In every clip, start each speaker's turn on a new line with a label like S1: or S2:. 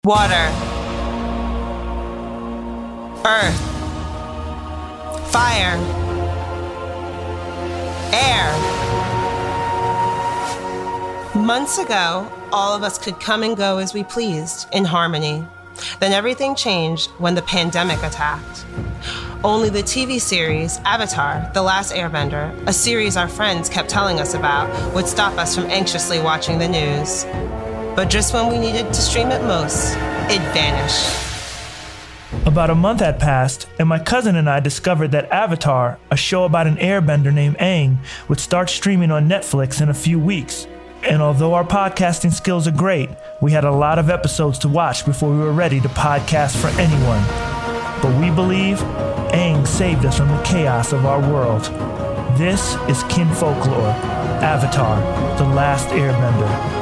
S1: Water. Earth. Fire. Air. Months ago, all of us could come and go as we pleased, in harmony. Then everything changed when the pandemic attacked. Only the TV series, Avatar: The Last Airbender, a series our friends kept telling us about, would stop us from anxiously watching the news. But just when we needed to stream it most, it vanished.
S2: About a month had passed, and my cousin and I discovered that Avatar, a show about an airbender named Aang, would start streaming on Netflix in a few weeks. And although our podcasting skills are great, we had a lot of episodes to watch before we were ready to podcast for anyone. But we believe Aang saved us from the chaos of our world. This is Kin Folklore, Avatar: The Last Airbender.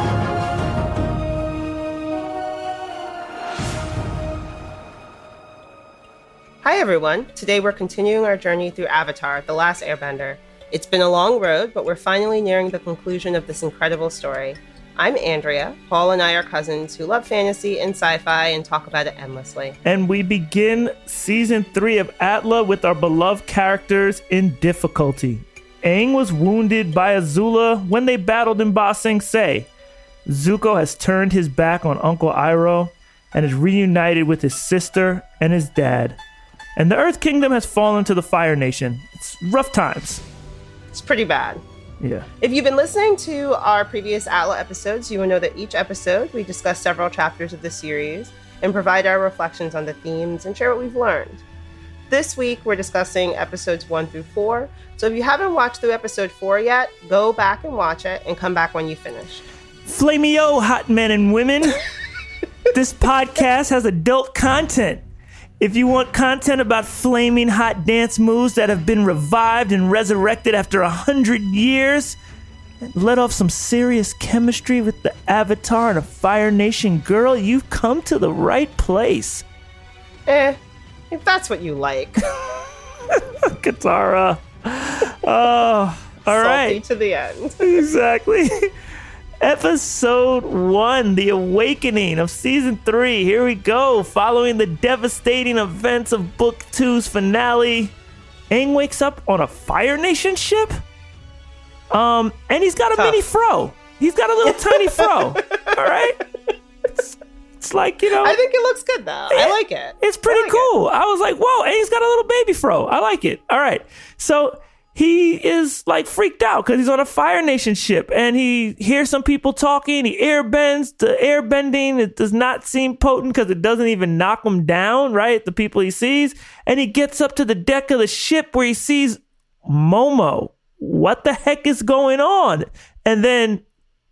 S1: Hi everyone, today we're continuing our journey through Avatar: The Last Airbender. It's been a long road, but we're finally nearing the conclusion of this incredible story. I'm Andrea. Paul and I are cousins who love fantasy and sci-fi and talk about it endlessly.
S2: And we begin Season 3 of Atla with our beloved characters in difficulty. Aang was wounded by Azula when they battled in Ba Sing Se. Zuko has turned his back on Uncle Iroh and is reunited with his sister and his dad. And the Earth Kingdom has fallen to the Fire Nation. It's rough times.
S1: It's pretty bad.
S2: Yeah.
S1: If you've been listening to our previous Atla episodes, you will know that each episode we discuss several chapters of the series and provide our reflections on the themes and share what we've learned. This week, we're discussing episodes 1 through 4. So if you haven't watched through episode 4 yet, go back and watch it and come back when you finish.
S2: Flamey-o, hot men and women. This podcast has adult content. If you want content about flaming hot dance moves that have been revived and resurrected after 100 years, let off some serious chemistry with the Avatar and a Fire Nation girl, you've come to the right place.
S1: If that's what you like.
S2: Katara. Oh, all
S1: Salty
S2: right.
S1: to the end.
S2: Exactly. Episode 1, The Awakening of Season 3. Here we go. Following the devastating events of Book 2's finale, Aang wakes up on a Fire Nation ship. And he's got a mini fro. He's got a little tiny fro. All right? It's like, you know.
S1: I think it looks good, though. I like it.
S2: It's pretty cool. I was like, whoa, Aang's got a little baby fro. I like it. All right. So he is like freaked out because he's on a Fire Nation ship and he hears some people talking. He airbends. The airbending, it does not seem potent because it doesn't even knock him down, right? The people he sees. And he gets up to the deck of the ship where he sees Momo. What the heck is going on? And then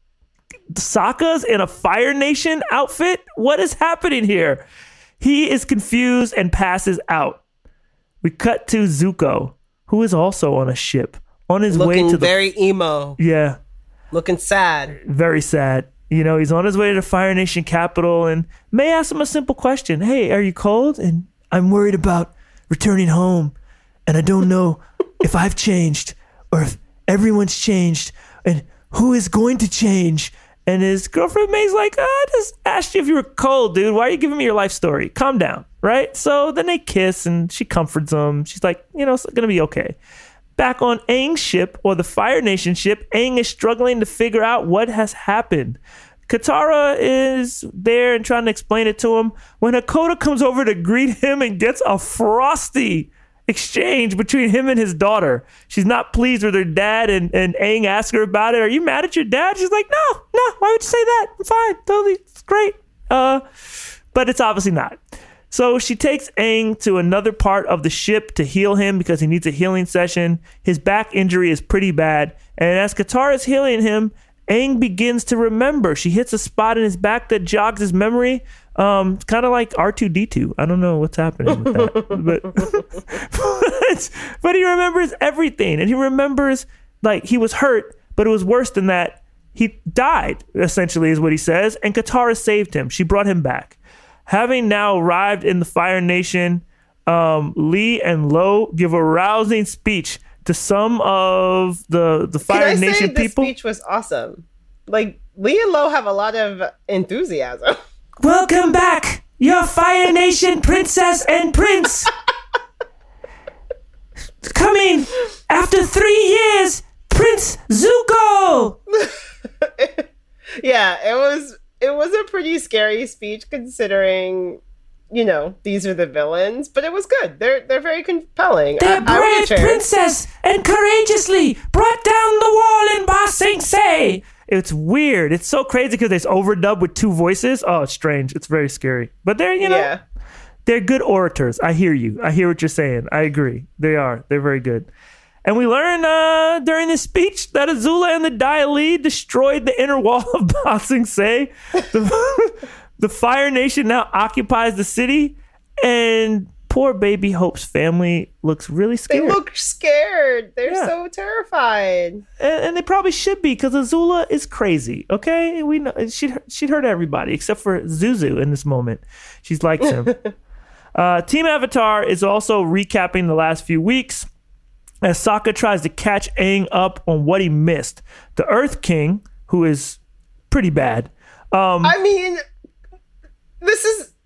S2: Sokka's in a Fire Nation outfit. What is happening here? He is confused and passes out. We cut to Zuko, who is also on a ship on his way to the...
S1: very emo.
S2: Yeah.
S1: Looking sad.
S2: Very sad. You know, he's on his way to the Fire Nation capital and May asks him a simple question. Hey, are you cold? And I'm worried about returning home. And I don't know if I've changed or if everyone's changed and who is going to change. And his girlfriend May's like, I just asked you if you were cold, dude. Why are you giving me your life story? Calm down, right? So then they kiss and she comforts him. She's like, you know, it's going to be okay. Back on Aang's ship, or the Fire Nation ship, Aang is struggling to figure out what has happened. Katara is there and trying to explain it to him when Hakoda comes over to greet him and gets a frosty exchange between him and his daughter. She's not pleased with her dad, and Aang asks her about it. Are you mad at your dad? She's like, no, why would you say that? I'm fine, totally, it's great. But it's obviously not. So she takes Aang to another part of the ship to heal him because he needs a healing session. His back injury is pretty bad, and as Katara is healing him, Aang begins to remember. She hits a spot in his back that jogs his memory. It's kind of like R2-D2. I don't know what's happening with that. but he remembers everything. And he remembers, like, he was hurt, but it was worse than that. He died, essentially, is what he says. And Katara saved him. She brought him back. Having now arrived in the Fire Nation, Lee and Lo give a rousing speech to some of the Fire Nation people.
S1: The speech was awesome. Like, Lee and Lo have a lot of enthusiasm.
S2: Welcome back, your Fire Nation princess and prince. Coming after 3 years, Prince Zuko.
S1: Yeah, it was a pretty scary speech considering, you know, these are the villains, but it was good. They're very compelling.
S2: The brave princess and courageously brought down the wall in Ba Sing Se. It's weird. It's so crazy because it's overdubbed with 2 voices. Oh, it's strange. It's very scary. But they're, you know, they're good orators. I hear you. I hear what you're saying. I agree. They are. They're very good. And we learn during this speech that Azula and the Dai Li destroyed the inner wall of Ba Sing Se. The Fire Nation now occupies the city, and poor baby Hope's family looks really scared.
S1: They look scared. They're so terrified.
S2: And they probably should be, because Azula is crazy, okay? We know she'd hurt everybody except for Zuzu in this moment. She's likes him. Team Avatar is also recapping the last few weeks as Sokka tries to catch Aang up on what he missed. The Earth King, who is pretty bad.
S1: I mean, this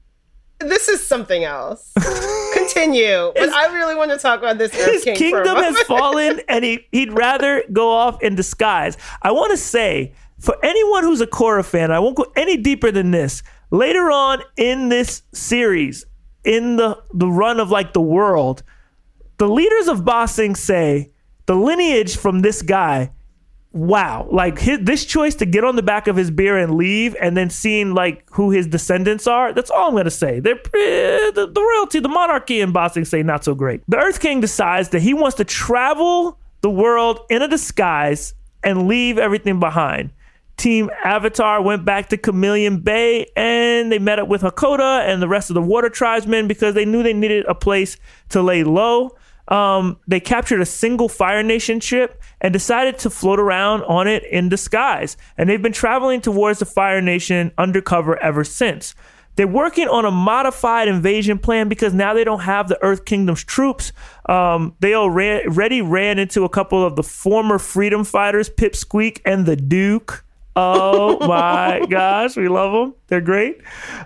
S1: is something else. Continue. But I really want to talk about this Earth King. His
S2: kingdom has fallen, and he'd rather go off in disguise. I want to say, for anyone who's a Korra fan, I won't go any deeper than this. Later on in this series, in the run of like the world, the leaders of Ba Sing Se, the lineage from this guy, wow, like this choice to get on the back of his beer and leave, and then seeing like who his descendants are, that's all I'm going to say. They're the royalty, the monarchy in Ba Sing Se, not so great. The Earth King decides that he wants to travel the world in a disguise and leave everything behind. Team Avatar went back to Chameleon Bay, and they met up with Hakoda and the rest of the water tribesmen because they knew they needed a place to lay low. They captured a single Fire Nation ship and decided to float around on it in disguise. And they've been traveling towards the Fire Nation undercover ever since. They're working on a modified invasion plan because now they don't have the Earth Kingdom's troops. They already ran into a couple of the former freedom fighters, Pipsqueak and the Duke. Oh my gosh, we love them. They're great.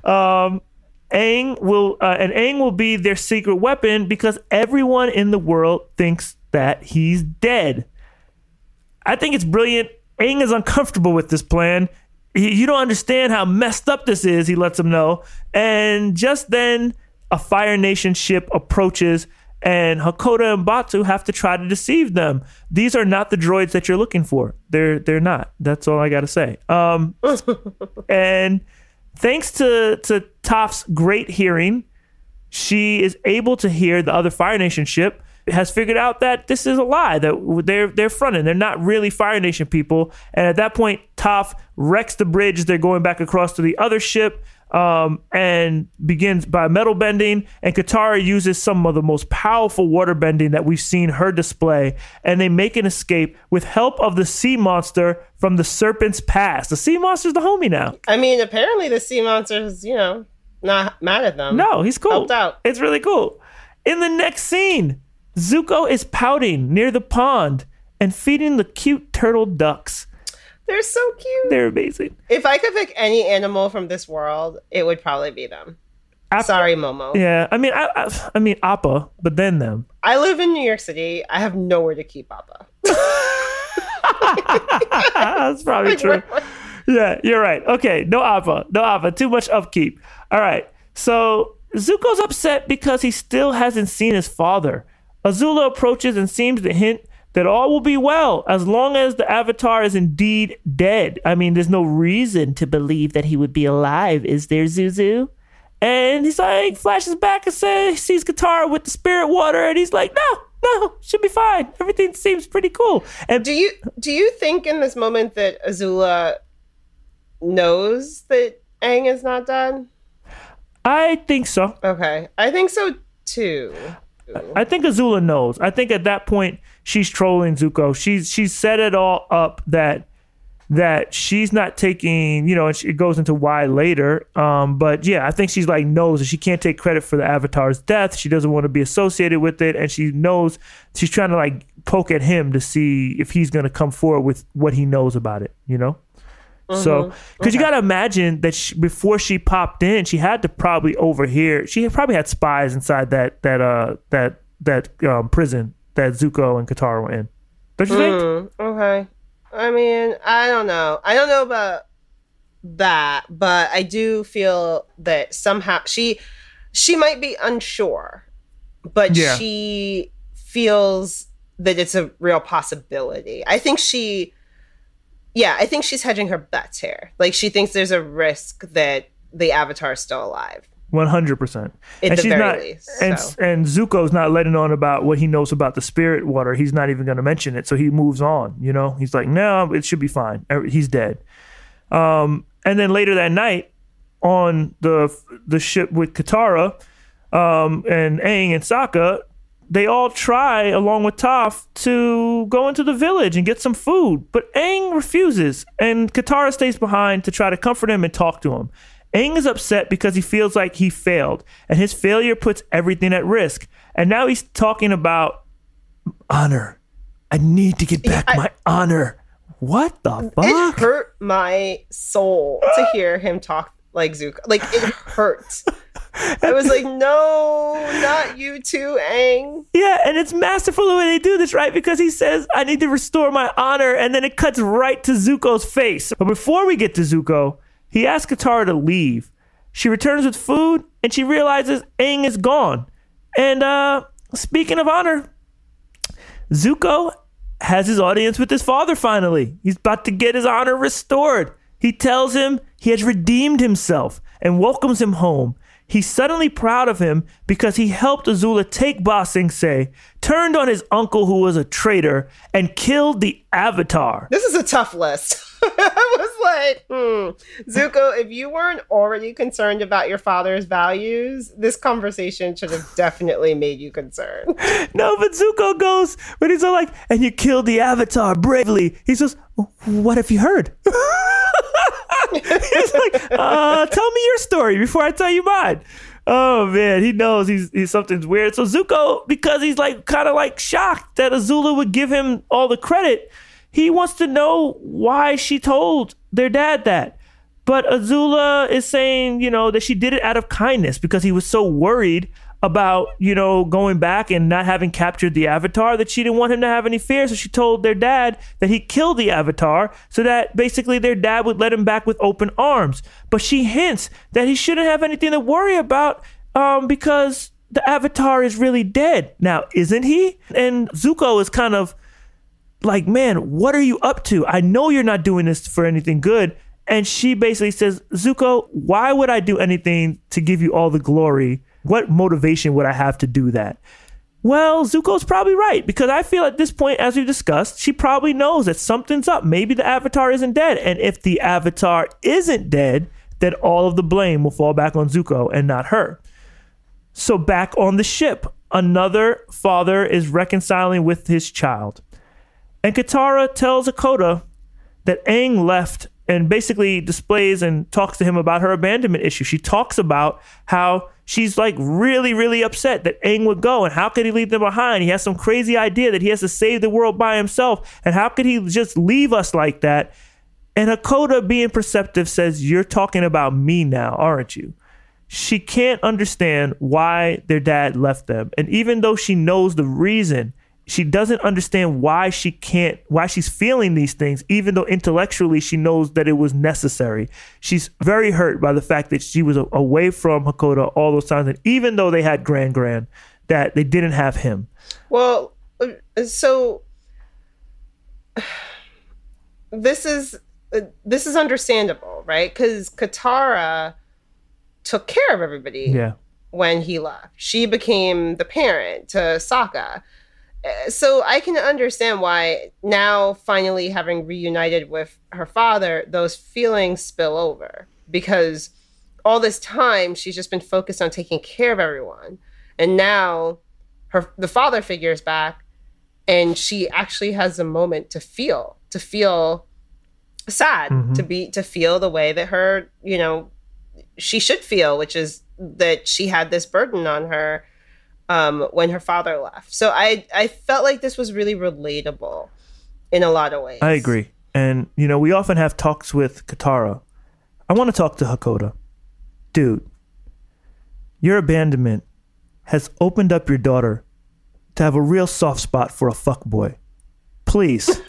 S2: Aang will be their secret weapon because everyone in the world thinks that he's dead. I think it's brilliant. Aang is uncomfortable with this plan. You don't understand how messed up this is, he lets them know. And just then, a Fire Nation ship approaches, and Hakoda and Batu have to try to deceive them. These are not the droids that you're looking for. They're not. That's all I got to say. And thanks to Toph's great hearing, she is able to hear the other Fire Nation ship has figured out that this is a lie, that they're fronting. They're not really Fire Nation people. And at that point, Toph wrecks the bridge. They're going back across to the other ship and begins by metal bending. And Katara uses some of the most powerful water bending that we've seen her display. And they make an escape with help of the sea monster from the Serpent's Pass. The sea monster's the homie now.
S1: I mean, apparently the sea monster's, not mad at them.
S2: No, he's cool.
S1: Helped out.
S2: It's really cool. In the next scene, Zuko is pouting near the pond and feeding the cute turtle ducks.
S1: They're so cute.
S2: They're amazing.
S1: If I could pick any animal from this world, it would probably be them. Sorry, Momo.
S2: Yeah, I mean Appa, but then them.
S1: I live in New York City. I have nowhere to keep Appa.
S2: That's probably true. Yeah, you're right. Okay, no Appa. Too much upkeep. All right, so Zuko's upset because he still hasn't seen his father. Azula approaches and seems to hint that all will be well as long as the Avatar is indeed dead. I mean, there's no reason to believe that he would be alive, is there, Zuzu? And he's like, flashes back and says, sees Katara with the spirit water, and he's like, no, should be fine. Everything seems pretty cool. And
S1: do you think in this moment that Azula knows that Aang is not dead?
S2: I think so.
S1: Okay, I think so too.
S2: I think Azula knows. I think at that point she's trolling Zuko. She's set it all up that she's not taking, and it goes into why later. But yeah, I think she's like knows that she can't take credit for the Avatar's death. She doesn't want to be associated with it, and she knows she's trying to like poke at him to see if he's going to come forward with what he knows about it. So, because you got to imagine that before she popped in, she had to probably overhear. She probably had spies inside that prison that Zuko and Katara were in. Don't you think?
S1: Okay. I mean, I don't know. I don't know about that, but I do feel that somehow she might be unsure, but she feels that it's a real possibility. I think she's hedging her bets here. Like, she thinks there's a risk that the Avatar is still alive.
S2: 100%.
S1: At the very least.
S2: And Zuko's not letting on about what he knows about the spirit water. He's not even going to mention it. So he moves on, you know? He's like, no, it should be fine. He's dead. And then later that night on the ship with Katara and Aang and Sokka, they all try, along with Toph, to go into the village and get some food. But Aang refuses, and Katara stays behind to try to comfort him and talk to him. Aang is upset because he feels like he failed, and his failure puts everything at risk. And now he's talking about honor. I need to get back my honor. What the fuck?
S1: It hurt my soul to hear him talk like Zuko. Like, it hurts. I was like, no, not you too, Aang.
S2: Yeah, and it's masterful the way they do this, right? Because he says, I need to restore my honor, and then it cuts right to Zuko's face. But before we get to Zuko, he asks Katara to leave. She returns with food, and she realizes Aang is gone. And speaking of honor, Zuko has his audience with his father finally. He's about to get his honor restored. He tells him he has redeemed himself and welcomes him home. He's suddenly proud of him because he helped Azula take Ba Sing Se, turned on his uncle who was a traitor, and killed the Avatar.
S1: This is a tough list. I was like, Zuko, if you weren't already concerned about your father's values, this conversation should have definitely made you concerned.
S2: No, but Zuko goes, when he's all like, and you killed the Avatar bravely. He says, what have you heard? He's like, tell me your story before I tell you mine. Oh man, he knows he's something's weird. So Zuko, because he's like kind of like shocked that Azula would give him all the credit, he wants to know why she told their dad that. But Azula is saying, you know, that she did it out of kindness because he was so worried about, you know, going back and not having captured the Avatar, that she didn't want him to have any fear. So she told their dad that he killed the Avatar so that basically their dad would let him back with open arms. But she hints that he shouldn't have anything to worry about because the Avatar is really dead. Now, isn't he? And Zuko is kind of like, man, what are you up to? I know you're not doing this for anything good. And she basically says, Zuko, why would I do anything to give you all the glory? What motivation would I have to do that? Well, Zuko's probably right, because I feel at this point, as we've discussed, she probably knows that something's up. Maybe the Avatar isn't dead. And if the Avatar isn't dead, then all of the blame will fall back on Zuko and not her. So back on the ship, another father is reconciling with his child. And Katara tells Hakoda that Aang left and basically displays and talks to him about her abandonment issue. She talks about how she's like really, really upset that Aang would go, and how could he leave them behind? He has some crazy idea that he has to save the world by himself, and how could he just leave us like that? And Hakoda, being perceptive, says, you're talking about me now, aren't you? She can't understand why their dad left them. And even though she knows the reason, she doesn't understand why she's feeling these things, even though intellectually she knows that it was necessary. She's very hurt by the fact that she was away from Hakoda all those times. And even though they had Gran, that they didn't have him.
S1: Well, so this is understandable, right? Because Katara took care of everybody when he left. She became the parent to Sokka. So I can understand why now, finally having reunited with her father, those feelings spill over. Because all this time, she's just been focused on taking care of everyone. And now the father figure is back, and she actually has a moment to feel sad, to feel the way that her, you know, she should feel, which is that she had this burden on her when her father left. So I felt like this was really relatable in a lot of ways.
S2: I agree. And, you know, we often have talks with Katara. I want to talk to Hakoda. Dude, your abandonment has opened up your daughter to have a real soft spot for a fuckboy. Please,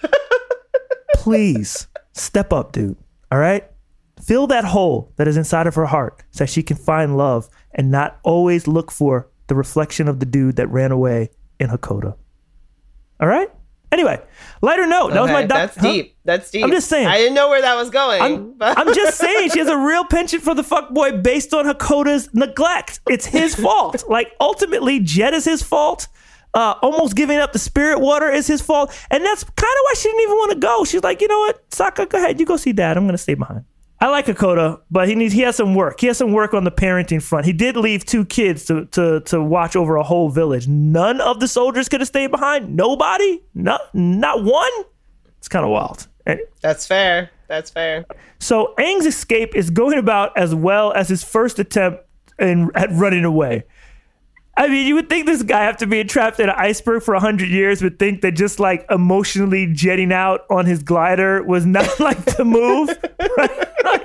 S2: please step up, dude. All right? Fill that hole that is inside of her heart so that she can find love and not always look for the reflection of the dude that ran away in Hakoda. All right? Anyway, lighter note. That was my
S1: That's deep. That's deep.
S2: I'm just saying.
S1: I didn't know where that was going.
S2: I'm just saying she has a real penchant for the fuckboy based on Hakoda's neglect. It's his fault. Like, ultimately, Jet is his fault. Almost giving up the spirit water is his fault. And that's kind of why she didn't even want to go. She's like, you know what? Sokka, go ahead. You go see Dad. I'm going to stay behind. I like Hakoda, but he has some work. He has some work on the parenting front. He did leave 2 kids to watch over a whole village. None of the soldiers could have stayed behind. Nobody? Not one? It's kind of wild.
S1: That's fair. That's fair.
S2: So Aang's escape is going about as well as his first attempt at running away. I mean, you would think this guy, after being trapped in an iceberg for 100 years, would think that just like emotionally jetting out on his glider was not like the move. Right?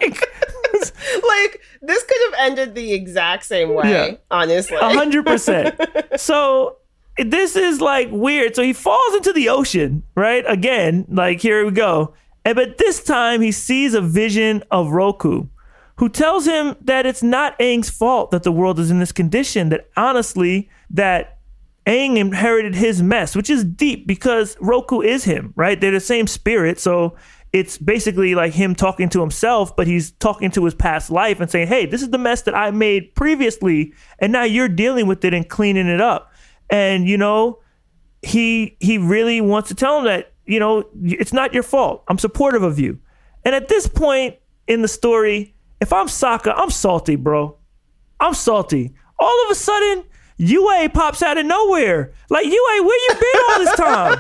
S1: Like, this could have ended the exact same way, honestly.
S2: 100%. So this is like weird. So he falls into the ocean, right? Again, like, here we go. But this time he sees a vision of Roku, who tells him that it's not Aang's fault that the world is in this condition, that honestly, that Aang inherited his mess, which is deep because Roku is him, right? They're the same spirit. So it's basically like him talking to himself, but he's talking to his past life and saying, hey, this is the mess that I made previously, and now you're dealing with it and cleaning it up. And, you know, he really wants to tell him that, you know, it's not your fault. I'm supportive of you. And at this point in the story, if I'm Sokka, I'm salty, bro. I'm salty. All of a sudden, Yue pops out of nowhere. Like, Yue, where you been all this time?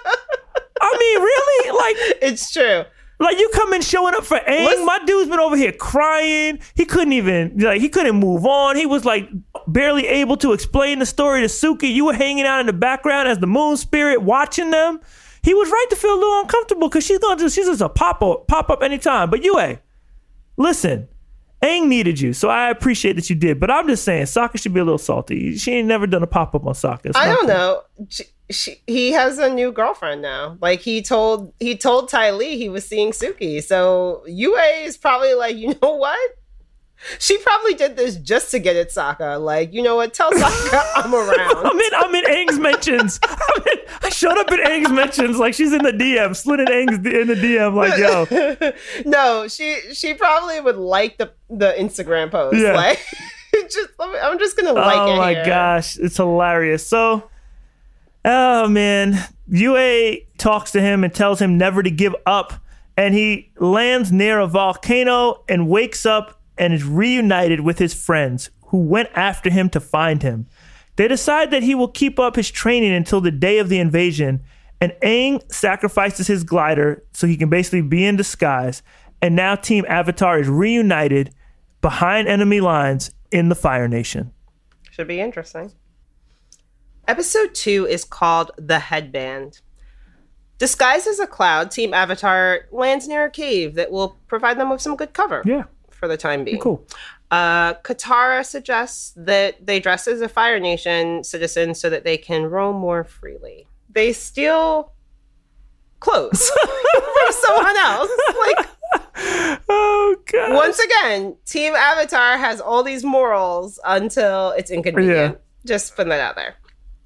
S2: I mean, really? Like,
S1: it's true.
S2: Like, you come in showing up for Aang. My dude's been over here crying. He couldn't move on. He was like barely able to explain the story to Suki. You were hanging out in the background as the moon spirit watching them. He was right to feel a little uncomfortable because she's just a pop up anytime. But Yue, listen, Aang needed you, so I appreciate that you did. But I'm just saying, Sokka should be a little salty. She ain't never done a pop up on Sokka.
S1: I don't know. He has a new girlfriend now. Like, he told Ty Lee he was seeing Suki. So Yue is probably like, you know what? She probably did this just to get at Sokka. Like, you know what? Tell Sokka I'm around.
S2: I'm in Aang's mentions. I showed up in Aang's mentions. Like, she's in the DM, slid in the DM. Like, yo.
S1: No, she probably would like the Instagram post. Yeah. Like, I'm just gonna like it.
S2: Oh my gosh, it's hilarious. So, oh man, Yue talks to him and tells him never to give up, and he lands near a volcano and wakes up and is reunited with his friends who went after him to find him. They decide that he will keep up his training until the day of the invasion, and Aang sacrifices his glider so he can basically be in disguise, and now Team Avatar is reunited behind enemy lines in the Fire Nation.
S1: Should be interesting. Episode 2 is called The Headband. Disguised as a cloud, Team Avatar lands near a cave that will provide them with some good cover.
S2: Yeah.
S1: For the time being.
S2: Cool.
S1: Katara suggests that they dress as a Fire Nation citizen so that they can roam more freely. They steal clothes from someone else. Like,
S2: oh god!
S1: Once again, Team Avatar has all these morals until it's inconvenient. Yeah. Just putting that out there.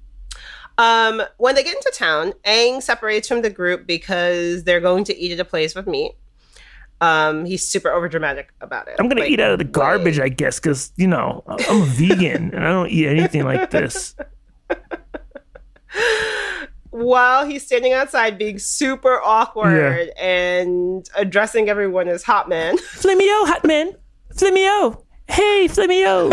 S1: When they get into town, Aang separates from the group because they're going to eat at a place with meat. He's super overdramatic about it.
S2: I'm gonna eat out of the garbage, I guess, because, you know, I'm a vegan and I don't eat anything like this.
S1: While he's standing outside being super awkward and addressing everyone as Hot Man.
S2: Flimio, Hot Man. Flimio. Hey, Flimio.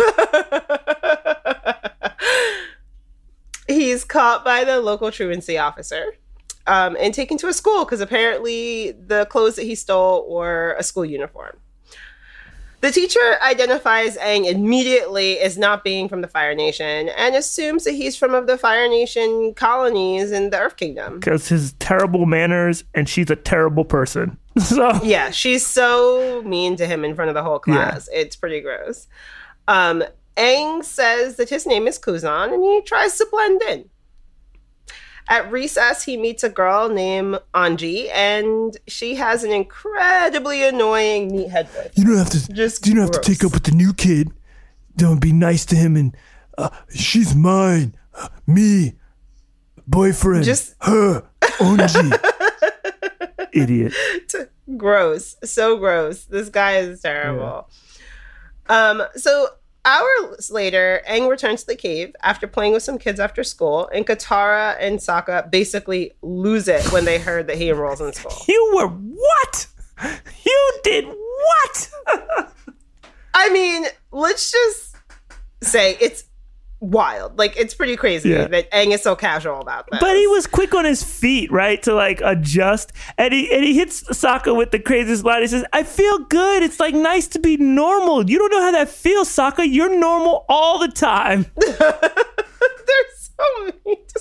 S1: He's caught by the local truancy officer. And taken to a school because apparently the clothes that he stole were a school uniform. The teacher identifies Aang immediately as not being from the Fire Nation and assumes that he's from the Fire Nation colonies in the Earth Kingdom.
S2: Because his terrible manners, and she's a terrible person. So
S1: yeah, she's so mean to him in front of the whole class. Yeah. It's pretty gross. Aang says that his name is Kuzan, and he tries to blend in. At recess, he meets a girl named Anji, and she has an incredibly annoying meathead voice.
S2: You don't have to take up with the new kid. Don't be nice to him, and she's mine, me, boyfriend, just her, Anji. Idiot.
S1: Gross, so gross. This guy is terrible. Yeah. So hours later, Aang returns to the cave after playing with some kids after school, and Katara and Sokka basically lose it when they heard that he enrolls in school.
S2: You were what? You did what?
S1: I mean, let's just say it's wild. Like, it's pretty crazy that Aang is so casual about this.
S2: But he was quick on his feet, right, to like adjust. And he hits Sokka with the craziest line. He says, "I feel good. It's like nice to be normal. You don't know how that feels, Sokka. You're normal all the time."
S1: They're so mean to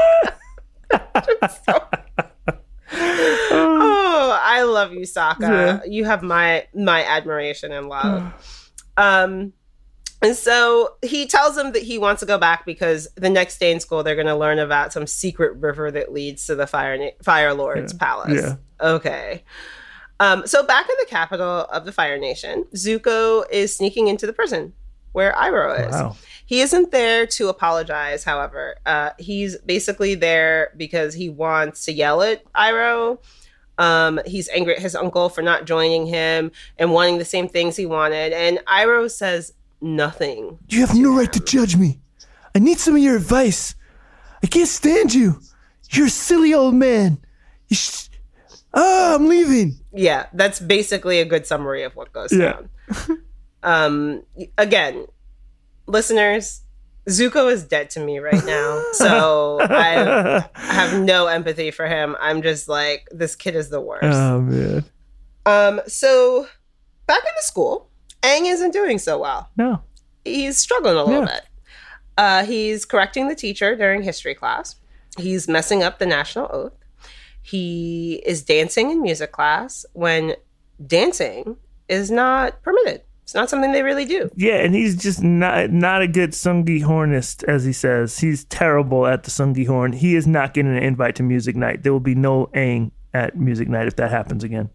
S1: Sokka. Oh, I love you, Sokka. Yeah. You have my admiration and love. And so he tells him that he wants to go back because the next day in school, they're going to learn about some secret river that leads to the Fire Lord's palace. Yeah. Okay. So back in the capital of the Fire Nation, Zuko is sneaking into the prison where Iroh is. Wow. He isn't there to apologize, however. He's basically there because he wants to yell at Iroh. He's angry at his uncle for not joining him and wanting the same things he wanted. And Iroh says nothing.
S2: You have no right to judge me. I need some of your advice. I can't stand you. You're a silly old man. I'm leaving.
S1: Yeah, that's basically a good summary of what goes down. Again, listeners, Zuko is dead to me right now, so I have no empathy for him. I'm just like, this kid is the worst.
S2: Oh, man.
S1: So back in the school, Aang isn't doing so well.
S2: No.
S1: He's struggling a little bit. He's correcting the teacher during history class. He's messing up the national oath. He is dancing in music class when dancing is not permitted. It's not something they really do.
S2: Yeah, and he's just not a good Sungi hornist, as he says. He's terrible at the Sungi horn. He is not getting an invite to music night. There will be no Aang at music night if that happens again.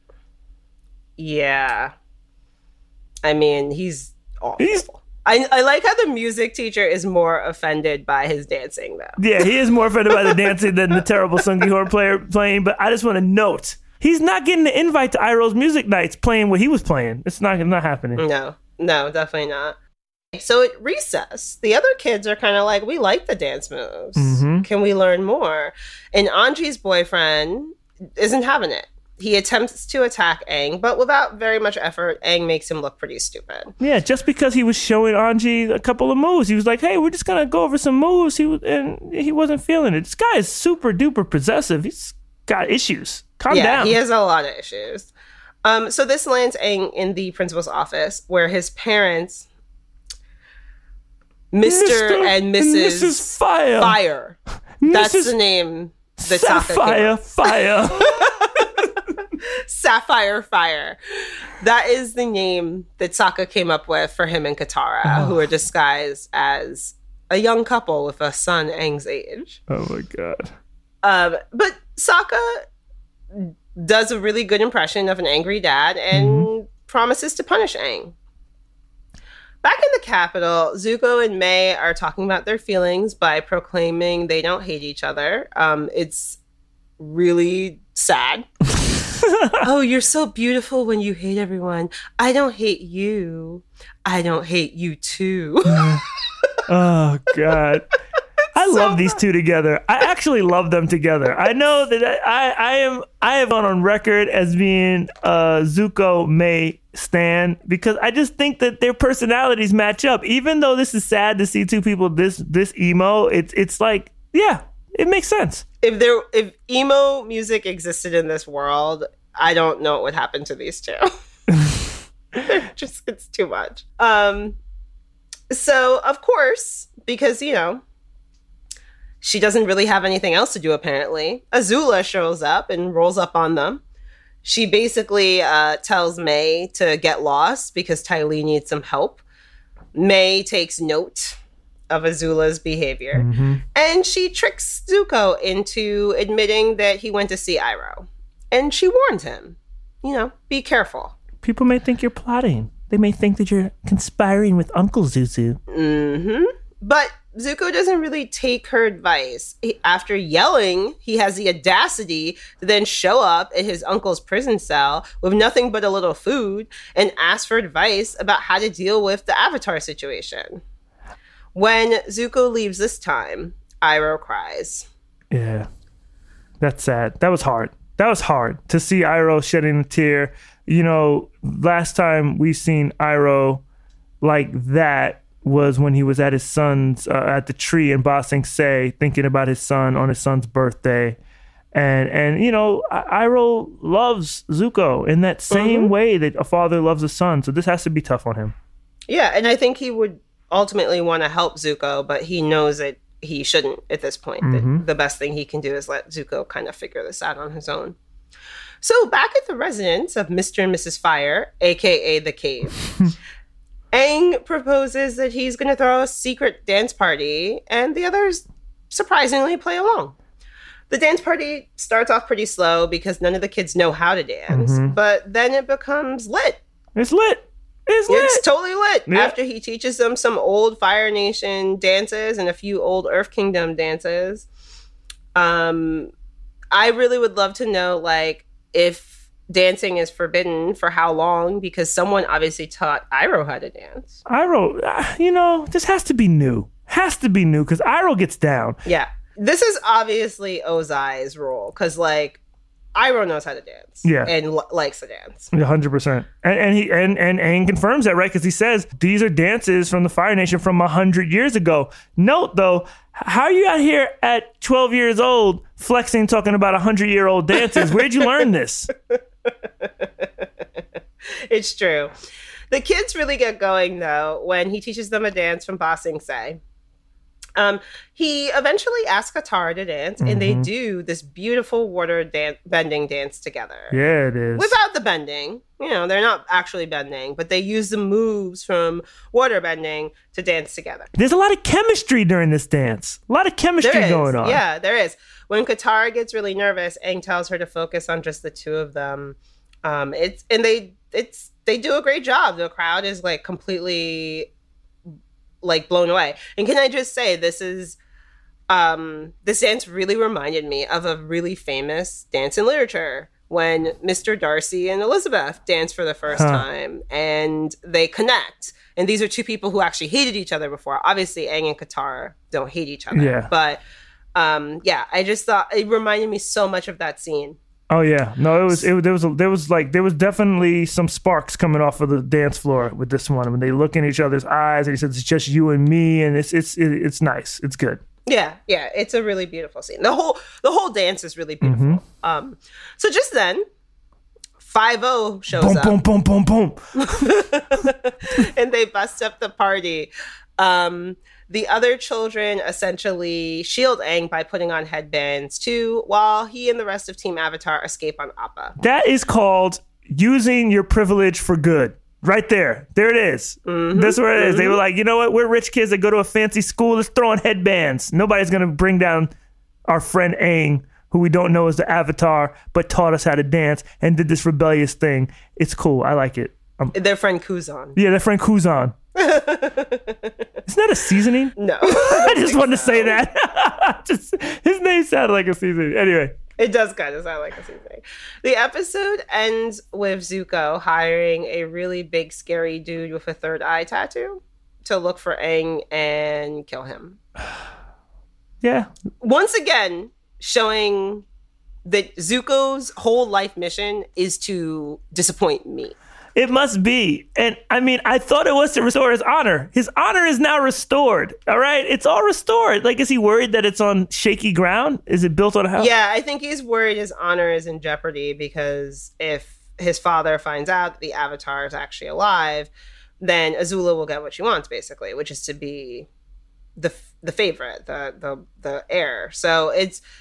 S1: Yeah. I mean, he's awful. I like how the music teacher is more offended by his dancing, though.
S2: Yeah, he is more offended by the dancing than the terrible Sungi horn player playing. But I just want to note, he's not getting the invite to Iroh's music nights playing what he was playing. It's not happening.
S1: No, definitely not. So at recess, the other kids are kind of like, we like the dance moves. Mm-hmm. Can we learn more? And Anji's boyfriend isn't having it. He attempts to attack Aang, but without very much effort, Aang makes him look pretty stupid.
S2: Yeah, just because he was showing Anji a couple of moves. He was like, hey, we're just going to go over some moves. And he wasn't feeling it. This guy is super duper possessive. He's got issues. Calm down.
S1: He has a lot of issues. So this lands Aang in the principal's office where his parents, Mr. and Mrs. Fire. That's the name that
S2: Sapphire Fire.
S1: Sapphire Fire. That is the name that Sokka came up with for him and Katara, who are disguised as a young couple with a son Aang's age.
S2: Oh my god.
S1: But Sokka does a really good impression of an angry dad and promises to punish Aang. Back in the capital, Zuko and Mai are talking about their feelings by proclaiming they don't hate each other. It's really sad. Oh, you're so beautiful when you hate everyone. I don't hate you. I don't hate you too.
S2: Oh, God. I love these two together. I actually love them together. I know that I have gone on record as being Zuko Mai stan because I just think that their personalities match up. Even though this is sad to see two people this emo, it's like, yeah, it makes sense.
S1: If emo music existed in this world, I don't know what would happen to these two. Just, it's too much. So, of course, because, she doesn't really have anything else to do, apparently, Azula shows up and rolls up on them. She basically tells May to get lost because Ty Lee needs some help. May takes note of Azula's behavior, and she tricks Zuko into admitting that he went to see Iroh. And she warns him, be careful.
S2: People may think you're plotting. They may think that you're conspiring with Uncle Zuzu.
S1: But Zuko doesn't really take her advice. After yelling, he has the audacity to then show up at his uncle's prison cell with nothing but a little food and ask for advice about how to deal with the Avatar situation. When Zuko leaves this time, Iroh cries.
S2: Yeah, that's sad. That was hard. That was hard to see Iroh shedding a tear. Last time we seen Iroh like that was when he was at his son's, at the tree in Ba Sing Se, thinking about his son on his son's birthday. And Iroh loves Zuko in that same way that a father loves a son. So this has to be tough on him.
S1: Yeah, and I think he would ultimately want to help Zuko, but he knows that he shouldn't at this point. That the best thing he can do is let Zuko kind of figure this out on his own. So back at the residence of Mr. and Mrs. Fire, a.k.a. the cave, Aang proposes that he's going to throw a secret dance party, and the others surprisingly play along. The dance party starts off pretty slow because none of the kids know how to dance, but then it becomes lit.
S2: It's lit. It's
S1: totally lit.
S2: Yeah.
S1: After he teaches them some old Fire Nation dances and a few old Earth Kingdom dances. I really would love to know, if dancing is forbidden, for how long, because someone obviously taught Iroh how to dance.
S2: Iroh, this has to be new. Has to be new, because Iroh gets down.
S1: Yeah. This is obviously Ozai's role, because, Iroh knows how to dance.
S2: Yeah.
S1: And likes to dance.
S2: 100%. And Aang confirms that, right? Because he says, these are dances from the Fire Nation from 100 years ago. Note, though, how are you out here at 12 years old flexing, talking about 100-year-old dances? Where'd you learn this?
S1: It's true. The kids really get going, though, when he teaches them a dance from Ba Sing Se. He eventually asks Katara to dance, and they do this beautiful water bending dance together.
S2: Yeah, it is.
S1: Without the bending. They're not actually bending, but they use the moves from water bending to dance together.
S2: There's a lot of chemistry during this dance. A lot of chemistry going on.
S1: Yeah, there is. When Katara gets really nervous, Aang tells her to focus on just the two of them. They do a great job. The crowd is completely blown away. And can I just say, this dance really reminded me of a really famous dance in literature when Mr. Darcy and Elizabeth dance for the first time and they connect. And these are two people who actually hated each other before. Obviously, Aang and Katara don't hate each other.
S2: Yeah.
S1: But I just thought it reminded me so much of that scene.
S2: Oh yeah, no, there was definitely some sparks coming off of the dance floor with this one when they look in each other's eyes and he says it's just you and me, and it's nice, it's good.
S1: Yeah, it's a really beautiful scene. The whole dance is really beautiful. So just then, 5-0 shows up.
S2: Boom, boom, boom, boom,
S1: and they bust up the party. The other children essentially shield Aang by putting on headbands too, while he and the rest of Team Avatar escape on Appa.
S2: That is called using your privilege for good. Right there. There it is. That's where it is. They were like, you know what? We're rich kids that go to a fancy school. Let's throw on headbands. Nobody's going to bring down our friend Aang, who we don't know is the Avatar, but taught us how to dance and did this rebellious thing. It's cool. I like it.
S1: Their friend Kuzan.
S2: Yeah, their friend Kuzan. Isn't that a seasoning?
S1: No.
S2: I just wanted to say that. His name sounded like a seasoning. Anyway.
S1: It does kind of sound like a seasoning. The episode ends with Zuko hiring a really big, scary dude with a third eye tattoo to look for Aang and kill him.
S2: Yeah.
S1: Once again, showing that Zuko's whole life mission is to disappoint me.
S2: It must be. And I mean, I thought it was to restore his honor. His honor is now restored. All right. It's all restored. Is he worried that it's on shaky ground? Is it built on a house?
S1: Yeah, I think he's worried his honor is in jeopardy because if his father finds out that the Avatar is actually alive, then Azula will get what she wants, basically, which is to be the favorite, the heir. So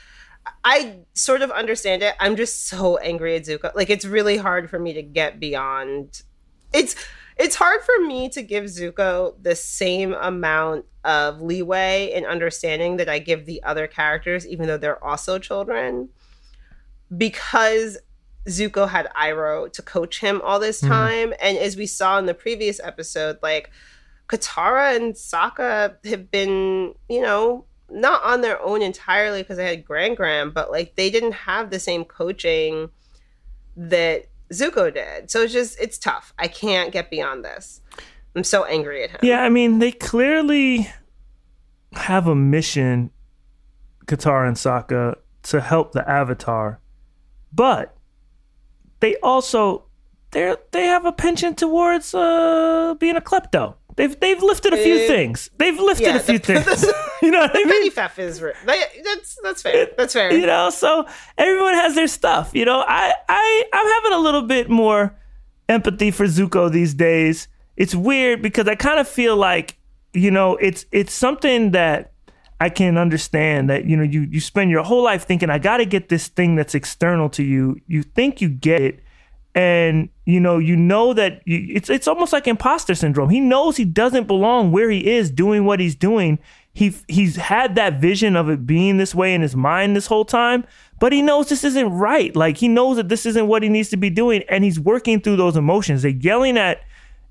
S1: I sort of understand it. I'm just so angry at Zuko. Like, it's really hard for me to get beyond. It's hard for me to give Zuko the same amount of leeway and understanding that I give the other characters, even though they're also children, because Zuko had Iroh to coach him all this time. And as we saw in the previous episode, like, Katara and Sokka have been, you know, not on their own entirely because they had Gran, but like they didn't have the same coaching that Zuko did. So it's tough. I can't get beyond this. I'm so angry at him.
S2: Yeah, I mean, they clearly have a mission, Katara and Sokka, to help the Avatar, but they also they have a penchant towards being a klepto. They've lifted a few things. They've lifted a few things. You know what I mean?
S1: Petty theft is that's fair. That's fair.
S2: You know, so everyone has their stuff. You know, I'm having a little bit more empathy for Zuko these days. It's weird because I kind of feel like, you know, it's something that I can understand that, you know, you spend your whole life thinking, I got to get this thing that's external to you. You think you get it. And, you know that it's almost like imposter syndrome. He knows he doesn't belong where he is doing what he's doing. He's had that vision of it being this way in his mind this whole time, but he knows this isn't right. Like, he knows that this isn't what he needs to be doing. And he's working through those emotions. Like, yelling at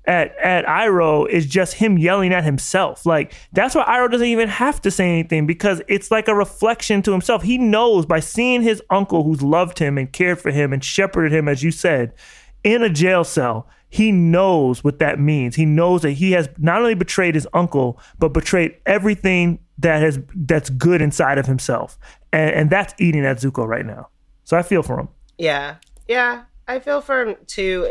S2: Iroh is just him yelling at himself. Like, that's why Iroh doesn't even have to say anything, because it's like a reflection to himself. He knows by seeing his uncle, who's loved him and cared for him and shepherded him, as you said, in a jail cell. He knows what that means. He knows that he has not only betrayed his uncle, but betrayed everything that's good inside of himself. And that's eating at Zuko right now. So I feel for him.
S1: Yeah. I feel for him too.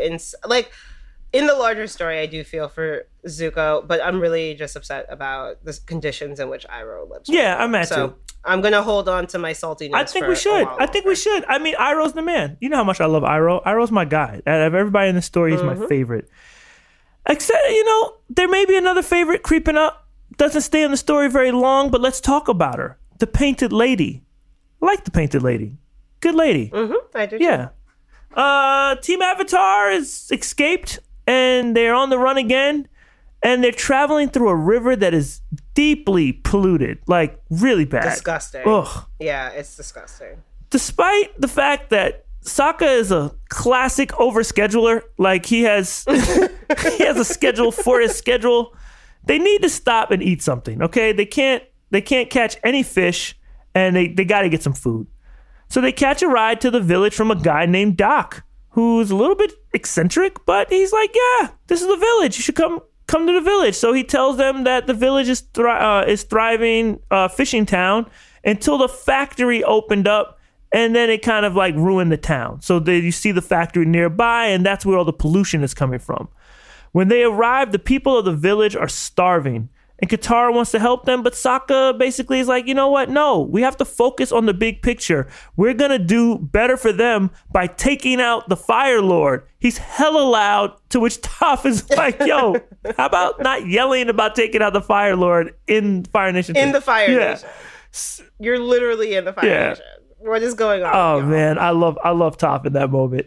S1: In the larger story, I do feel for Zuko, but I'm really just upset about the conditions in which Iroh lives.
S2: Yeah, I'm at
S1: so
S2: you.
S1: I'm going to hold on to my saltiness.
S2: I think we should. I mean, Iroh's the man. You know how much I love Iroh. Iroh's my guy. Out of everybody in the story, he's my favorite. Except, you know, there may be another favorite creeping up. Doesn't stay in the story very long, but let's talk about her. The Painted Lady. I like the Painted Lady. Good lady.
S1: I do.
S2: Yeah. Team Avatar is escaped, and they're on the run again, and they're traveling through a river that is deeply polluted, like really bad.
S1: Disgusting.
S2: Ugh.
S1: Yeah, it's disgusting.
S2: Despite the fact that Sokka is a classic overscheduler, like he has a schedule for his schedule, they need to stop and eat something, okay? They can't catch any fish, and they got to get some food. So they catch a ride to the village from a guy named Doc, who's a little bit eccentric, but he's like, yeah, this is the village. You should come to the village. So he tells them that the village is thriving fishing town until the factory opened up, and then it kind of like ruined the town. So you see the factory nearby, and that's where all the pollution is coming from. When they arrive, the people of the village are starving. And Katara wants to help them, but Sokka basically is like, you know what? No, we have to focus on the big picture. We're going to do better for them by taking out the Fire Lord. He's hella loud, to which Toph is like, yo, how about not yelling about taking out the Fire Lord in Fire Nation?
S1: In the Fire Nation. You're literally in the Fire Nation. What is going on?
S2: Oh, man, I love Toph in that moment.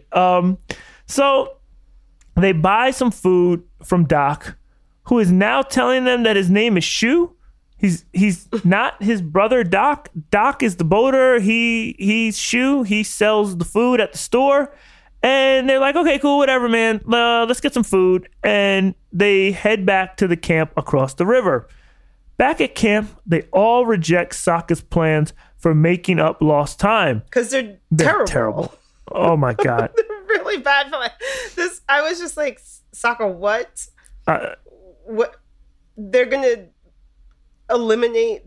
S2: So they buy some food from Doc, who is now telling them that his name is Shu. He's not his brother Doc. Doc is the boater. He's Shu. He sells the food at the store. And they're like, okay, cool, whatever, man. Let's get some food. And they head back to the camp across the river. Back at camp, they all reject Sokka's plans for making up lost time.
S1: Because they're terrible.
S2: Oh, my God.
S1: They're really bad for this. I was just like, Sokka, what? What they're gonna eliminate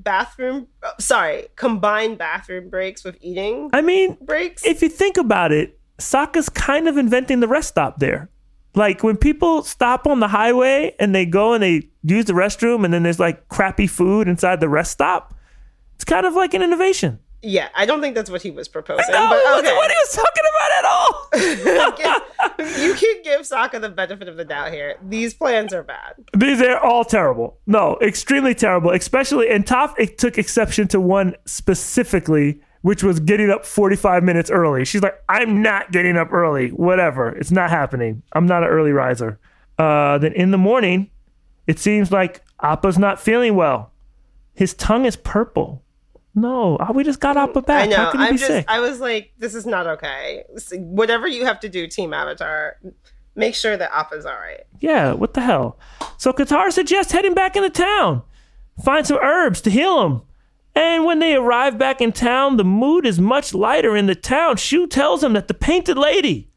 S1: combine bathroom breaks with eating breaks?
S2: If you think about it, Sokka's kind of inventing the rest stop there. Like, when people stop on the highway and they go and they use the restroom and then there's like crappy food inside the rest stop, it's kind of like an innovation.
S1: Yeah, I don't think that's what he was proposing.
S2: No,
S1: but
S2: it
S1: okay.
S2: wasn't what he was talking about at all.
S1: You can give Sokka the benefit of the doubt here. These plans are bad.
S2: These are all terrible. No, extremely terrible. Especially, and Toph it took exception to one specifically, which was getting up 45 minutes early. She's like, I'm not getting up early. Whatever. It's not happening. I'm not an early riser. Then in the morning, it seems like Appa's not feeling well. His tongue is purple. No, we just got Appa back.
S1: I know.
S2: How can he be sick?
S1: I was like, this is not okay. Whatever you have to do, Team Avatar, make sure that Appa's all right.
S2: Yeah, what the hell? So Katara suggests heading back into town. Find some herbs to heal him. And when they arrive back in town, the mood is much lighter in the town. Shu tells him that the Painted Lady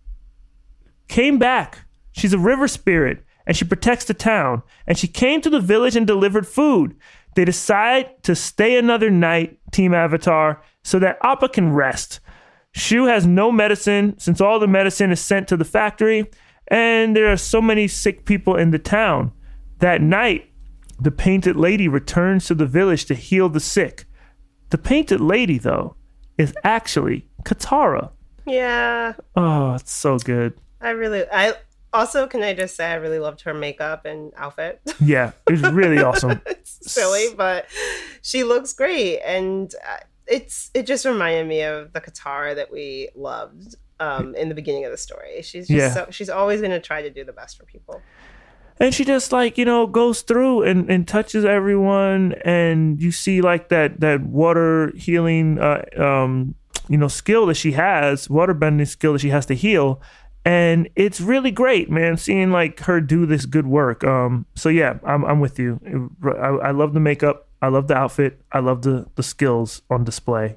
S2: came back. She's a river spirit, and she protects the town. And she came to the village and delivered food. They decide to stay another night, Team Avatar, so that Appa can rest. Shu has no medicine since all the medicine is sent to the factory, and there are so many sick people in the town. That night, the Painted Lady returns to the village to heal the sick. The Painted Lady, though, is actually Katara.
S1: Yeah.
S2: Oh, it's so good.
S1: Also, can I just say I really loved her makeup and outfit.
S2: Yeah, it was really awesome.
S1: It's silly, but she looks great, and it just reminded me of the Katara that we loved in the beginning of the story. She's just she's always going to try to do the best for people.
S2: And she just goes through and touches everyone, and you see that water healing skill that she has, water bending skill that she has to heal. And it's really great, man, seeing her do this good work. So yeah, I'm with you. I love the makeup. I love the outfit. I love the skills on display.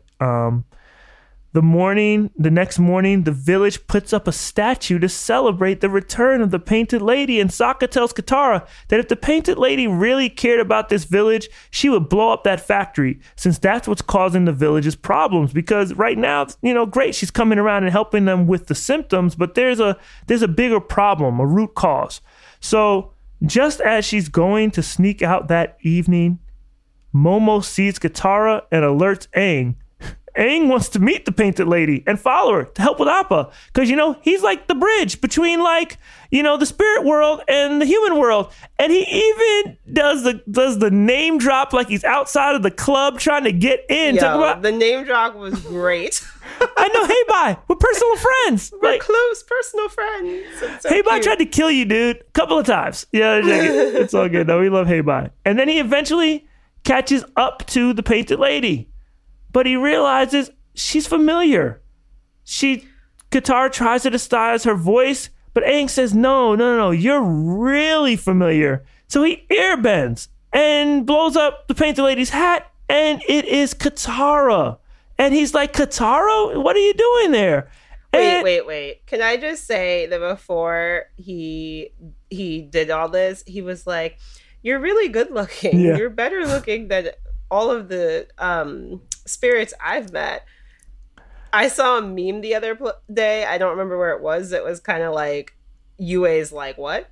S2: The next morning, the village puts up a statue to celebrate the return of the Painted Lady. And Sokka tells Katara that if the Painted Lady really cared about this village, she would blow up that factory, since that's what's causing the village's problems. Because right now, great, she's coming around and helping them with the symptoms, but there's a bigger problem, a root cause. So just as she's going to sneak out that evening, Momo sees Katara and alerts Aang. Aang wants to meet the Painted Lady and follow her to help with Appa. Because, he's like the bridge between the spirit world and the human world. And he even does the name drop like he's outside of the club trying to get in.
S1: The name drop was great.
S2: I know, hey, bye. We're personal friends.
S1: We're close personal friends. So
S2: hey, bye tried to kill you, dude. A couple of times. Yeah, it's all good. No, we love hey, bye. And then he eventually catches up to the Painted Lady. But he realizes she's familiar. Katara tries to disguise her voice, but Aang says, no, you're really familiar. So he airbends and blows up the Painted Lady's hat, and it is Katara. And he's like, Katara, what are you doing there?
S1: Wait. Can I just say that before he did all this, he was like, you're really good looking. Yeah. You're better looking than all of the spirits I've met. I saw a meme the other day. I don't remember where it was. It was kind of like, Yue's like, what?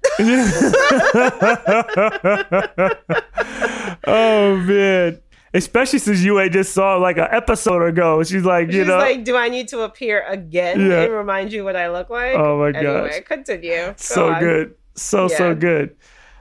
S2: Oh, man. Especially since Yue just saw an episode ago. She's like,
S1: like, do I need to appear again and remind you what I look like?
S2: Oh, my gosh.
S1: Anyway, continue.
S2: So good. So good.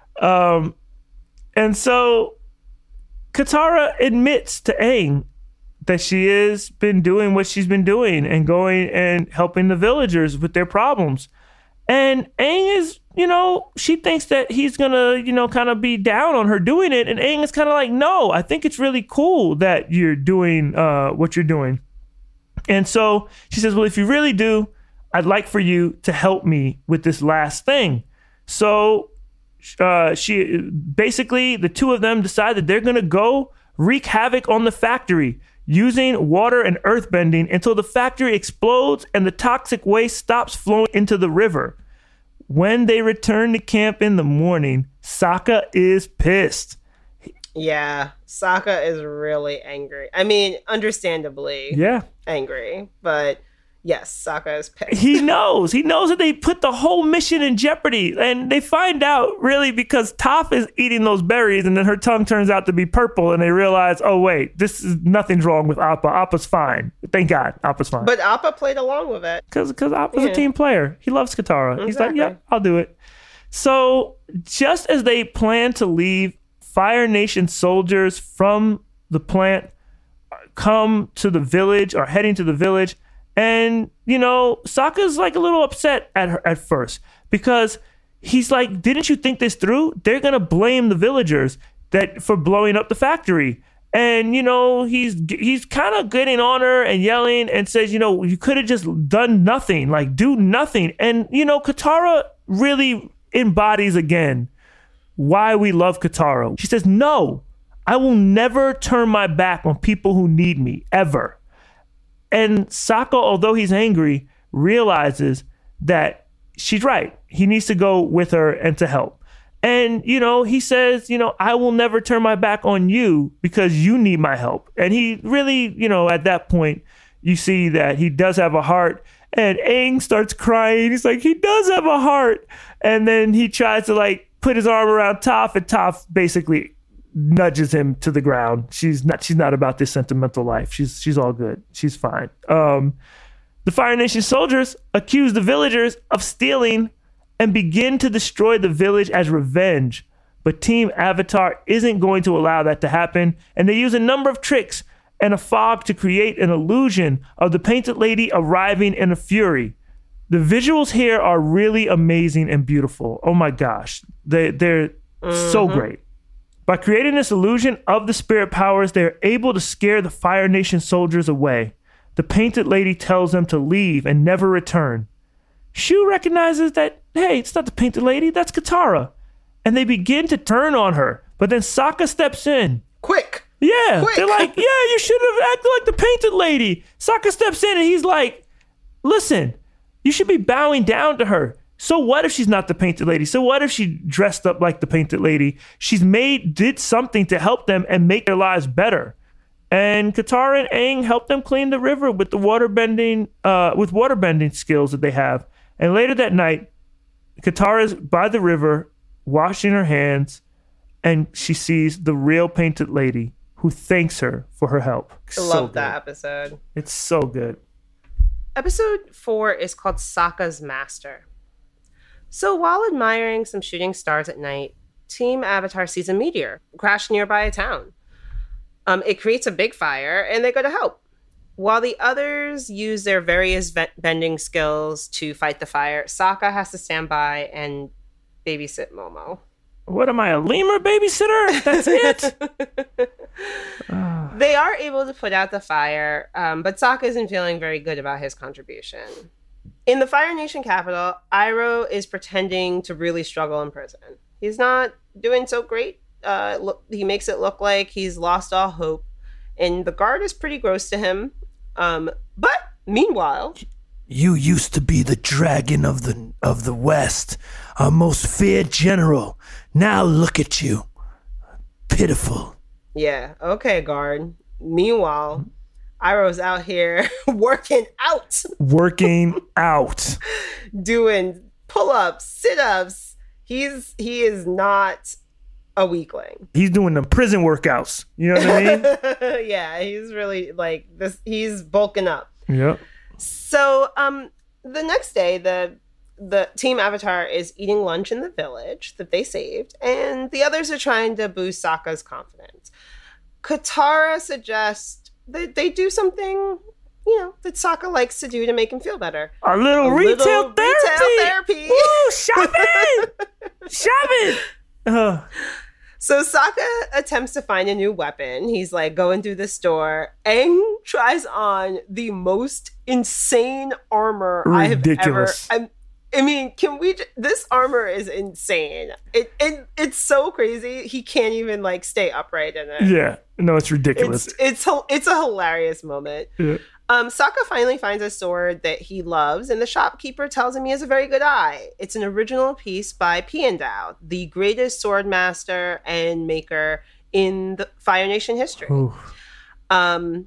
S2: And so Katara admits to Aang that she has been doing what she's been doing and going and helping the villagers with their problems. And Aang is, she thinks that he's going to, kind of be down on her doing it. And Aang is kind of like, no, I think it's really cool that you're doing what you're doing. And so she says, well, if you really do, I'd like for you to help me with this last thing. So she basically, the two of them decide that they're going to go wreak havoc on the factory using water and earthbending until the factory explodes and the toxic waste stops flowing into the river. When they return to camp in the morning, Sokka is pissed.
S1: Yeah, Sokka is really angry. I mean, understandably angry. But Yes, Sokka is pissed.
S2: He knows that they put the whole mission in jeopardy. And they find out really because Toph is eating those berries and then her tongue turns out to be purple and they realize, oh, wait, nothing's wrong with Appa. Appa's fine. Thank God, Appa's fine.
S1: But Appa played along with it.
S2: Because Appa's a team player. He loves Katara. Exactly. He's like, yeah, I'll do it. So just as they plan to leave, Fire Nation soldiers from the plant come to the village or heading to the village. And, Sokka's like a little upset at her at first because he's like, didn't you think this through? They're going to blame the villagers for blowing up the factory. And, he's kind of getting on her and yelling and says, you could have just done nothing, like do nothing. And, Katara really embodies again why we love Katara. She says, no, I will never turn my back on people who need me, ever. And Sokka, although he's angry, realizes that she's right. He needs to go with her and to help. And, he says, I will never turn my back on you because you need my help. And he really, at that point, you see that he does have a heart. And Aang starts crying. He's like, he does have a heart. And then he tries to put his arm around Toph, and Toph basically nudges him to the ground. She's not about this sentimental life. She's all good. She's fine. The Fire Nation soldiers accuse the villagers of stealing and begin to destroy the village as revenge. But Team Avatar isn't going to allow that to happen, and they use a number of tricks and a fog to create an illusion of the Painted Lady arriving in a fury. The visuals here are really amazing and beautiful. Oh my gosh. They're so great. By creating this illusion of the spirit powers, they are able to scare the Fire Nation soldiers away. The Painted Lady tells them to leave and never return. Shu recognizes that, hey, it's not the Painted Lady, that's Katara. And they begin to turn on her. But then Sokka steps in.
S1: Quick!
S2: Yeah, they're like, yeah, you should have acted like the Painted Lady. Sokka steps in and he's like, listen, you should be bowing down to her. So what if she's not the Painted Lady? So what if she dressed up like the Painted Lady? Did something to help them and make their lives better. And Katara and Aang help them clean the river with the waterbending skills that they have. And later that night, Katara's by the river, washing her hands, and she sees the real Painted Lady, who thanks her for her help.
S1: I love that episode.
S2: It's so good.
S1: Episode 4 is called Sokka's Master. So while admiring some shooting stars at night, Team Avatar sees a meteor crash nearby a town. It creates a big fire, and they go to help. While the others use their various bending skills to fight the fire, Sokka has to stand by and babysit Momo.
S2: What am I, a lemur babysitter? That's it?
S1: They are able to put out the fire, but Sokka isn't feeling very good about his contribution. In the Fire Nation capital, Iroh is pretending to really struggle in prison. He's not doing so great. He makes it look like he's lost all hope, and the guard is pretty gross to him. But meanwhile,
S3: you used to be the dragon of the West, our most feared general. Now look at you, pitiful.
S1: Yeah, okay, guard. Meanwhile, Iroh's out here working out, doing pull-ups, sit-ups. He is not a weakling.
S2: He's doing them prison workouts. You know what I
S1: mean? Yeah, he's really like this. He's bulking up.
S2: Yep.
S1: So, the next day, the Team Avatar is eating lunch in the village that they saved, and the others are trying to boost Sokka's confidence. Katara suggests that they do something, that Sokka likes to do to make him feel better.
S2: A little retail therapy. Woo, shopping! Shopping!
S1: So Sokka attempts to find a new weapon. He's like going through the store. Aang tries on the most insane armor
S2: Ridiculous.
S1: I have ever... I mean, this armor is insane. It's so crazy. He can't even stay upright in it.
S2: Yeah. No, it's ridiculous.
S1: It's a hilarious moment.
S2: Yeah.
S1: Sokka finally finds a sword that he loves, and the shopkeeper tells him he has a very good eye. It's an original piece by Piandao, the greatest sword master and maker in the Fire Nation history. And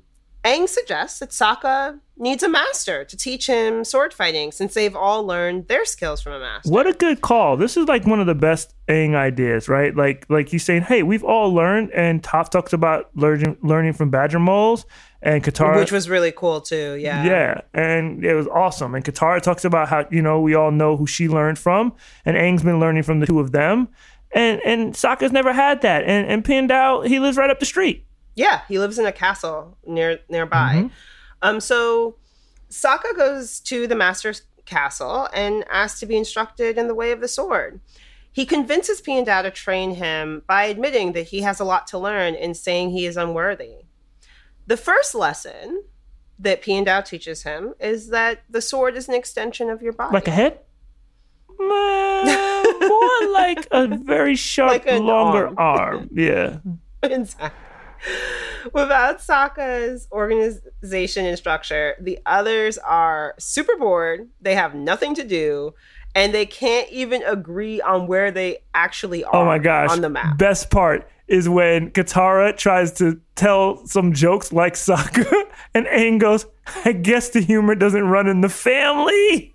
S1: Aang suggests that Sokka needs a master to teach him sword fighting since they've all learned their skills from a master.
S2: What a good call. This is like one of the best Aang ideas, right? Like he's saying, hey, we've all learned, and Toph talks about learning from badger moles, and Katara...
S1: Which was really cool too, yeah.
S2: Yeah, and it was awesome. And Katara talks about how, we all know who she learned from, and Aang's been learning from the two of them. And Sokka's never had that. And Piandao, he lives right up the street.
S1: Yeah, he lives in a castle nearby. So Sokka goes to the master's castle and asks to be instructed in the way of the sword. He convinces Piandao to train him by admitting that he has a lot to learn and saying he is unworthy. The first lesson that Piandao teaches him is that the sword is an extension of your body.
S2: Like a head? More like a very sharp, like longer arm. Yeah.
S1: Exactly. Without Sokka's organization and structure, the others are super bored, they have nothing to do, and they can't even agree on where they actually are.
S2: Oh my gosh.
S1: On the map.
S2: Best part is when Katara tries to tell some jokes like Sokka, and Aang goes, I guess the humor doesn't run in the family.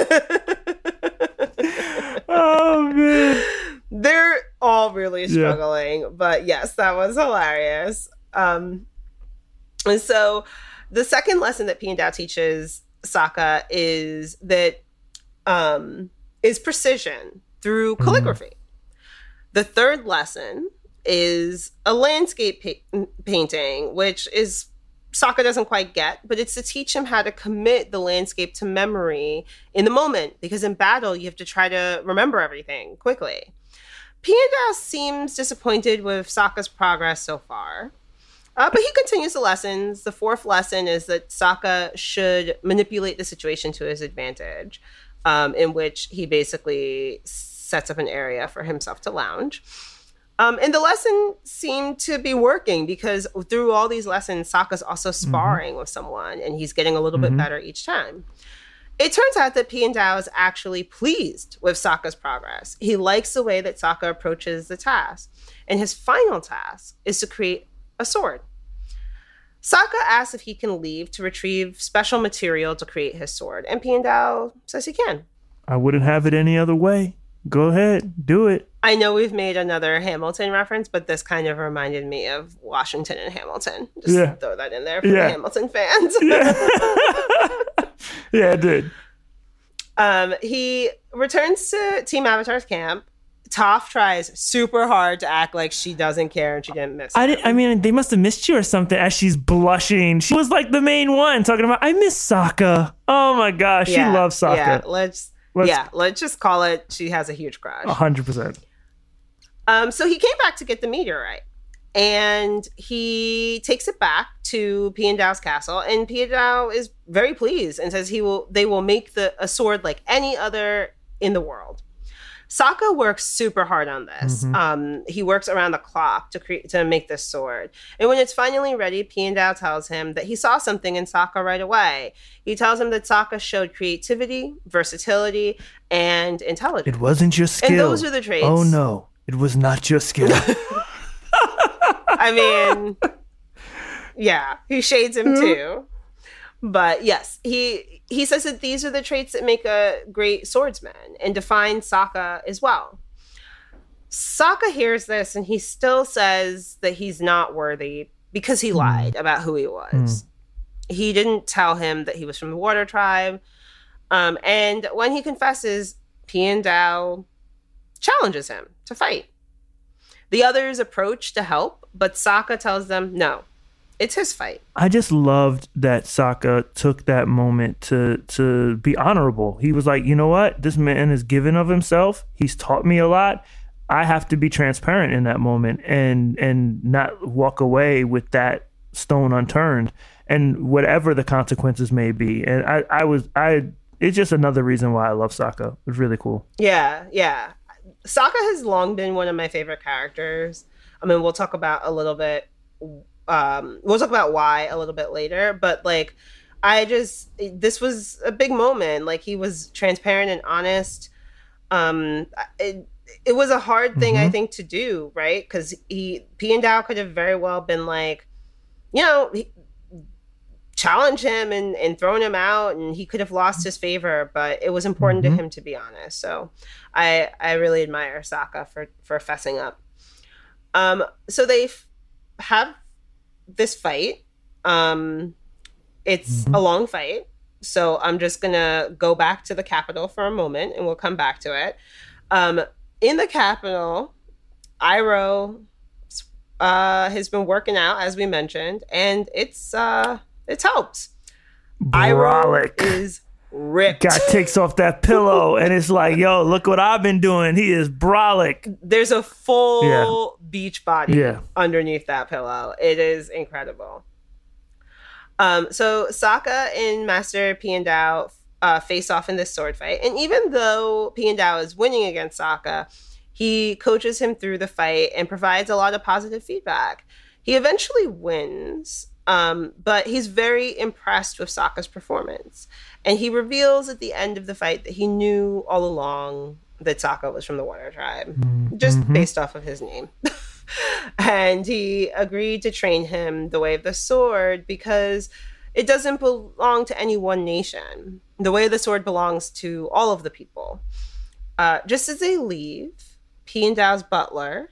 S2: Oh, man.
S1: They're all really struggling, but yes, that was hilarious. And so the second lesson that Piandao teaches Sokka is that is precision through calligraphy. The third lesson is a landscape painting, which is Sokka doesn't quite get, but it's to teach him how to commit the landscape to memory in the moment, because in battle, you have to try to remember everything quickly. Piandao seems disappointed with Sokka's progress so far, but he continues the lessons. The fourth lesson is that Sokka should manipulate the situation to his advantage, in which he basically sets up an area for himself to lounge. And the lesson seemed to be working because through all these lessons, Sokka's also sparring with someone, and he's getting a little bit better each time. It turns out that Piandao is actually pleased with Sokka's progress. He likes the way that Sokka approaches the task, and his final task is to create a sword. Sokka asks if he can leave to retrieve special material to create his sword, and Piandao says he can.
S2: I wouldn't have it any other way. Go ahead, do it.
S1: I know we've made another Hamilton reference, but this kind of reminded me of Washington and Hamilton. Just throw that in there for the Hamilton fans.
S2: Yeah, it did.
S1: He returns to Team Avatar's camp. Toph tries super hard to act like she doesn't care and she didn't miss him.
S2: I mean, they must have missed you or something as she's blushing. She was like the main one talking about, I miss Sokka. Oh my gosh, she loves Sokka.
S1: Yeah, let's just call it she has a huge crush.
S2: 100%.
S1: So he came back to get the meteorite. And he takes it back to Piandao's castle, and Piandao is very pleased and says they will make a sword like any other in the world. Sokka works super hard on this. He works around the clock to make this sword. And when it's finally ready, Piandao tells him that he saw something in Sokka right away. He tells him that Sokka showed creativity, versatility, and intelligence.
S3: It wasn't your skill.
S1: And those are the traits.
S3: Oh no, it was not your skill.
S1: I mean, yeah, he shades him too. But yes, he says that these are the traits that make a great swordsman and define Sokka as well. Sokka hears this and he still says that he's not worthy because he lied about who he was. He didn't tell him that he was from the Water Tribe. And when he confesses, Piandao challenges him to fight. The others approach to help, but Sokka tells them, no, it's his fight.
S2: I just loved that Sokka took that moment to be honorable. He was like, you know what? This man is given of himself. He's taught me a lot. I have to be transparent in that moment and not walk away with that stone unturned and whatever the consequences may be. And it's just another reason why I love Sokka. It was really cool.
S1: Yeah. Sokka has long been one of my favorite characters. I mean, we'll talk about a little bit. We'll talk about why a little bit later. But like, this was a big moment. Like, he was transparent and honest. It was a hard thing, I think, to do, right? Because Piandao could have very well been like, you know, challenge him and thrown him out, and he could have lost his favor, but it was important to him to be honest. So I really admire Sokka for fessing up. So they have this fight. It's a long fight. So I'm just going to go back to the capital for a moment and we'll come back to it. In the capital, Iroh has been working out, as we mentioned, and it's helped.
S2: Brolic
S1: Iroh is ripped.
S2: guy takes off that pillow and it's like, yo, look what I've been doing. He is brolic.
S1: There's a full beach body underneath that pillow. It is incredible. So Sokka and Master Piandao face off in this sword fight. And even though Piandao is winning against Sokka, he coaches him through the fight and provides a lot of positive feedback. He eventually wins, but he's very impressed with Sokka's performance. And he reveals at the end of the fight that he knew all along that Sokka was from the Water Tribe, just based off of his name. And he agreed to train him the way of the sword because it doesn't belong to any one nation. The way of the sword belongs to all of the people. Just as they leave, Piandao's butler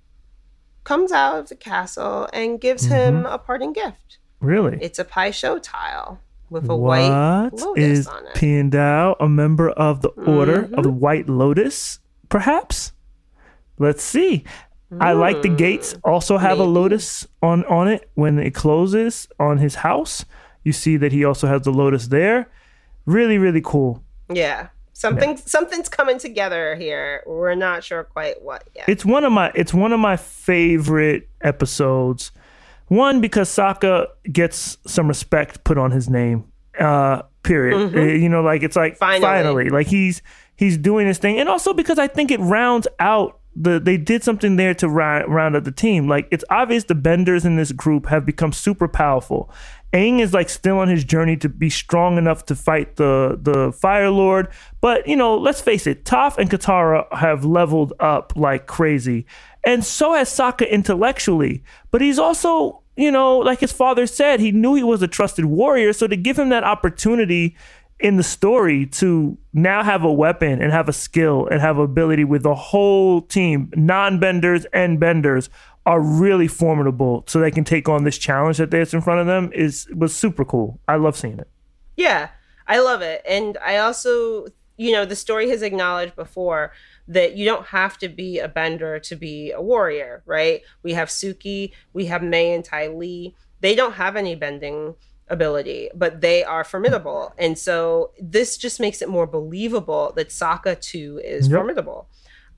S1: comes out of the castle and gives him a parting gift.
S2: Really?
S1: It's a Pai Sho tile with a white lotus
S2: is
S1: on it.
S2: Piandao a member of the Order of the White Lotus, perhaps? Let's see. I like the gates also have a lotus on it when it closes on his house. You see that he also has the lotus there. Really, really cool.
S1: Yeah. Something's coming together here. We're not sure quite what yet.
S2: It's one of my favorite episodes. One, because Sokka gets some respect put on his name. Period. You know, like it's like finally. Like he's doing his thing. And also because I think it rounds out they did something there to round up the team. Like it's obvious the benders in this group have become super powerful. Aang is like still on his journey to be strong enough to fight the Fire Lord. But, you know, let's face it, Toph and Katara have leveled up like crazy. And so has Sokka intellectually. But he's also, you know, like his father said, he knew he was a trusted warrior. So to give him that opportunity in the story to now have a weapon and have a skill and have ability with the whole team, non-benders and benders, are really formidable so they can take on this challenge that that's in front of them was super cool. I love seeing it.
S1: Yeah, I love it. And I also, you know, the story has acknowledged before that you don't have to be a bender to be a warrior, right? We have Suki, we have Mei and Ty Lee. They don't have any bending ability, but they are formidable. And so this just makes it more believable that Sokka too is formidable.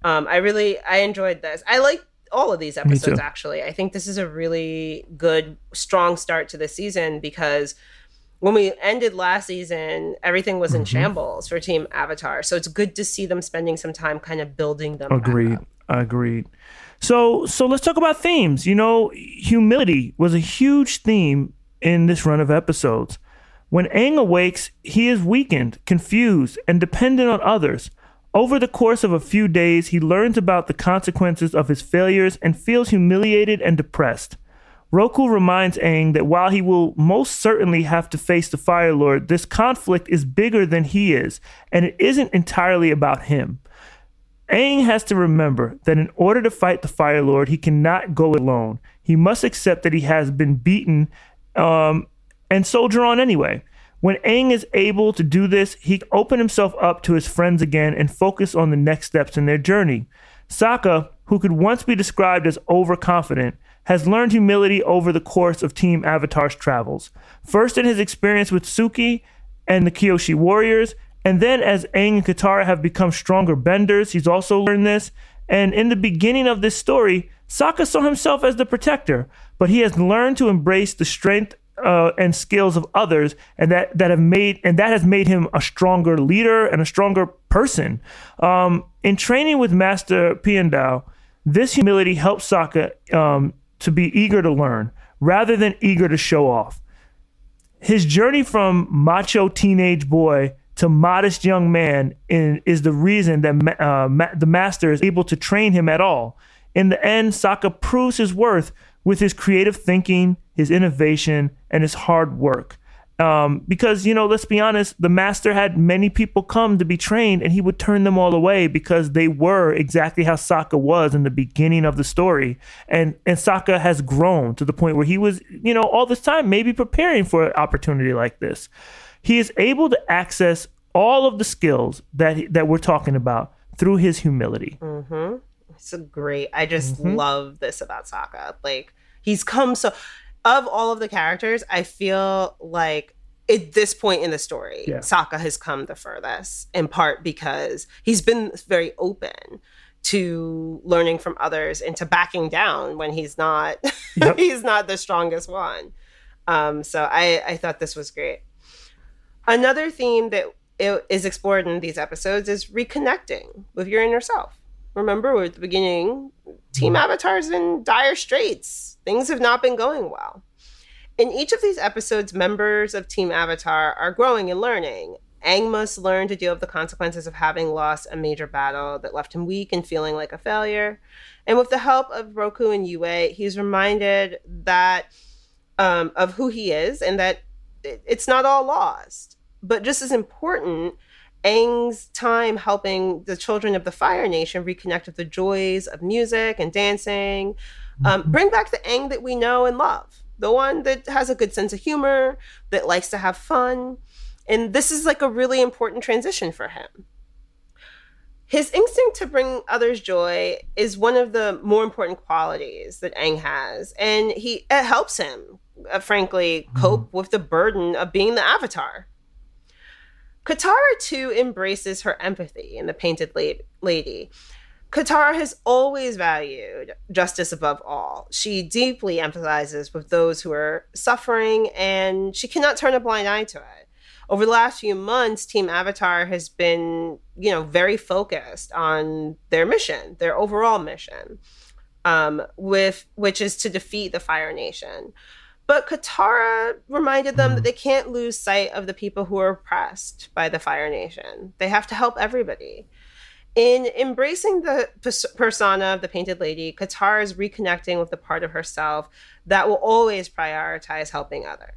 S1: I enjoyed this. I like all of these episodes, actually. I think this is a really good, strong start to the season because when we ended last season, everything was in shambles for Team Avatar. So it's good to see them spending some time kind of building them.
S2: Agreed. So let's talk about themes. You know, humility was a huge theme in this run of episodes. When Aang awakes, he is weakened, confused, and dependent on others. Over the course of a few days, he learns about the consequences of his failures and feels humiliated and depressed. Roku reminds Aang that while he will most certainly have to face the Fire Lord, this conflict is bigger than he is, and it isn't entirely about him. Aang has to remember that in order to fight the Fire Lord, he cannot go alone. He must accept that he has been beaten and soldier on anyway. When Aang is able to do this, he can open himself up to his friends again and focus on the next steps in their journey. Sokka, who could once be described as overconfident, has learned humility over the course of Team Avatar's travels. First in his experience with Suki and the Kyoshi warriors, and then as Aang and Katara have become stronger benders, he's also learned this. And in the beginning of this story, Sokka saw himself as the protector, but he has learned to embrace the strength and skills of others, and that has made him a stronger leader and a stronger person. In training with Master Piandao, this humility helps Sokka to be eager to learn rather than eager to show off. His journey from macho teenage boy to modest young man is the reason that the master is able to train him at all. In the end, Sokka proves his worth with his creative thinking, his innovation, and his hard work. Because, let's be honest, the master had many people come to be trained and he would turn them all away because they were exactly how Sokka was in the beginning of the story. And Sokka has grown to the point where he was, all this time maybe preparing for an opportunity like this. He is able to access all of the skills that we're talking about through his humility.
S1: Mm-hmm. It's I just love this about Sokka. Like, he's come so... Of all of the characters, I feel like at this point in the story, Sokka has come the furthest, in part because he's been very open to learning from others and to backing down when he's not he's not the strongest one. So I thought this was great. Another theme that is explored in these episodes is reconnecting with your inner self. Remember, at the beginning, Team Avatar's in dire straits. Things have not been going well. In each of these episodes, members of Team Avatar are growing and learning. Aang must learn to deal with the consequences of having lost a major battle that left him weak and feeling like a failure. And with the help of Roku and Yue, he's reminded that of who he is and that it's not all lost. But just as important, Aang's time helping the children of the Fire Nation reconnect with the joys of music and dancing. Bring back the Aang that we know and love. The one that has a good sense of humor, that likes to have fun. And this is like a really important transition for him. His instinct to bring others joy is one of the more important qualities that Aang has. And it helps him, frankly, cope with the burden of being the Avatar. Katara, too, embraces her empathy in The Painted Lady. Katara has always valued justice above all. She deeply empathizes with those who are suffering, and she cannot turn a blind eye to it. Over the last few months, Team Avatar has been, very focused on their mission, their overall mission, which is to defeat the Fire Nation. But Katara reminded them that they can't lose sight of the people who are oppressed by the Fire Nation. They have to help everybody. In embracing the persona of the Painted Lady, Katara is reconnecting with the part of herself that will always prioritize helping others.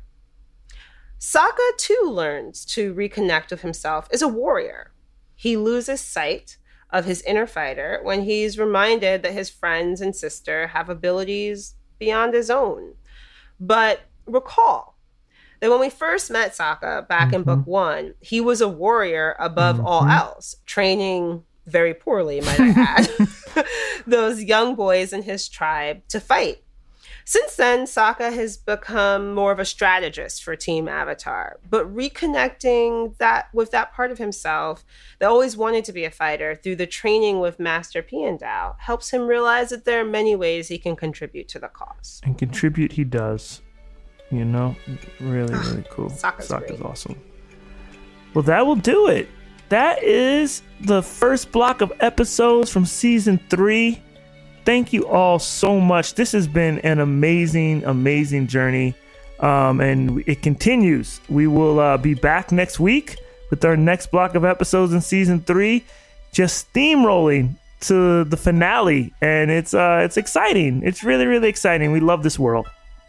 S1: Sokka, too, learns to reconnect with himself as a warrior. He loses sight of his inner fighter when he's reminded that his friends and sister have abilities beyond his own. But recall that when we first met Sokka back in Book 1, he was a warrior above all else, training very poorly, might I add, those young boys in his tribe to fight. Since then, Sokka has become more of a strategist for Team Avatar, but reconnecting with that part of himself that always wanted to be a fighter through the training with Master Piandao helps him realize that there are many ways he can contribute to the cause.
S2: And contribute he does. Really, really cool.
S1: Sokka's
S2: awesome. Well, that will do it. That is the first block of episodes from Season 3. Thank you all so much. This has been an amazing, amazing journey. And it continues. We will be back next week with our next block of episodes in Season 3. Just steamrolling to the finale. And it's exciting. It's really, really exciting. We love this world.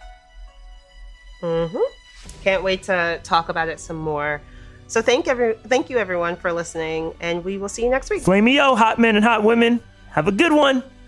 S1: Can't wait to talk about it some more. So thank you everyone for listening, and we will see you next week.
S2: Flame-yo, hot men and hot women. Have a good one.